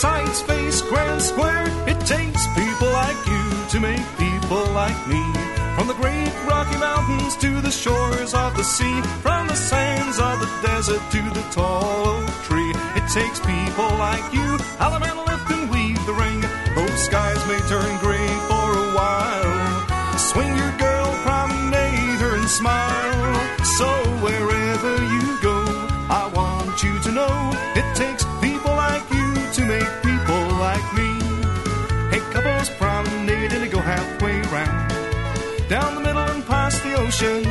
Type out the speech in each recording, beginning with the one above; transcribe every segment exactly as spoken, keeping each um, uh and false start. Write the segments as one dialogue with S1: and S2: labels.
S1: Sights, face, grand square. It takes people like you to make people like me. From the great Rocky Mountains to the shores of the sea, from the sands of the desert to the tall oak tree. It takes people like you, Alabama, lift and weave the ring. Those skies may turn gray for a while. Swing your girl, promenade her and smile. So wherever you go, I want you to know it takes people like you to make people like me. Hey, couples promenade and they go halfway round, down the middle and past the ocean.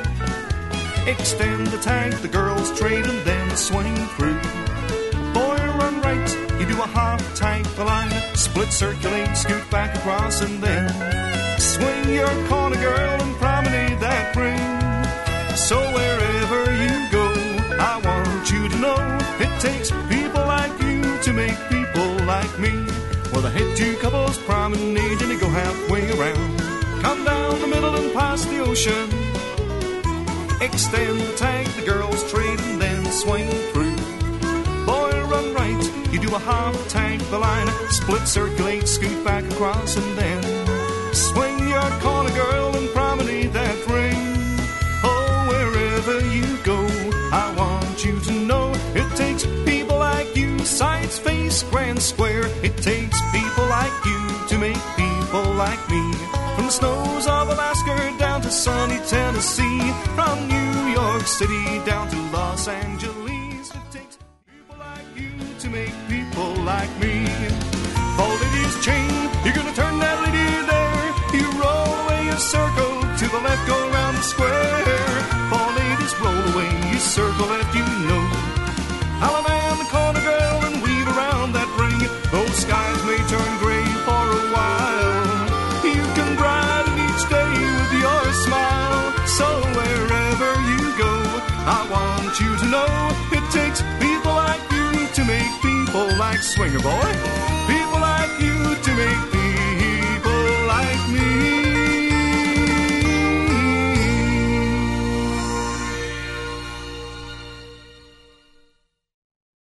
S1: Extend the tag, the girls trade and then swing through. Boy, run right, you do a half tag the line, split, circulate, scoot back across and then swing your corner, girl, and promenade that ring. So wherever you go, I want you to know it takes people like you to make people like me. Well, the head two couples promenade and they go halfway around, come down the middle and past the ocean. Extend the tag, the girls trade and then swing through. Boy, run right, you do a half tag the line, split, circulate, scoot back across and then swing your corner, girl, and promenade that ring. Oh, wherever you go, I want you to know it takes people like you. Sights, face, grand square. It takes people like you to make people like me. From the snows of Alaska down to sunny Tennessee, from New York City down to Los Angeles, it takes people like you to make people like me. Follow lady's chain, you're gonna turn that lady there. You roll away a circle, to the left go around the square. Follow ladies, roll away, you circle left, you know. Alabama corner, girl, and weave around that ring. Those skies may turn gray for a while. You can brighten each day with your smile. So wherever you go, I want you to know it takes people like you to make people like Swinger Boy. People like you to make people